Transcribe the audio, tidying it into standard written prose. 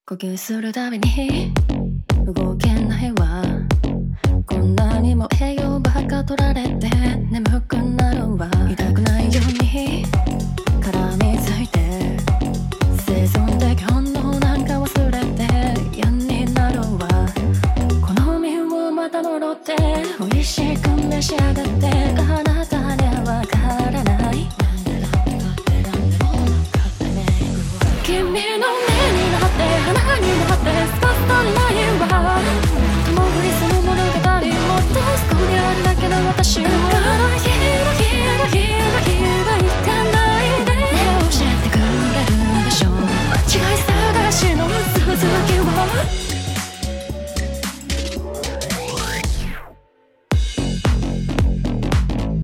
呼吸するたびに動けないわ。こんなにも栄養ばっか取られて眠くなるわ。痛くないように絡みついて生存的本能なんか忘れて嫌になるわ。この身をまた戻って美味しく召し上がってあなたにはわからない。君の目になって鼻になってスカスカにないわ。共に住む物語もっとそこにあるだけの私は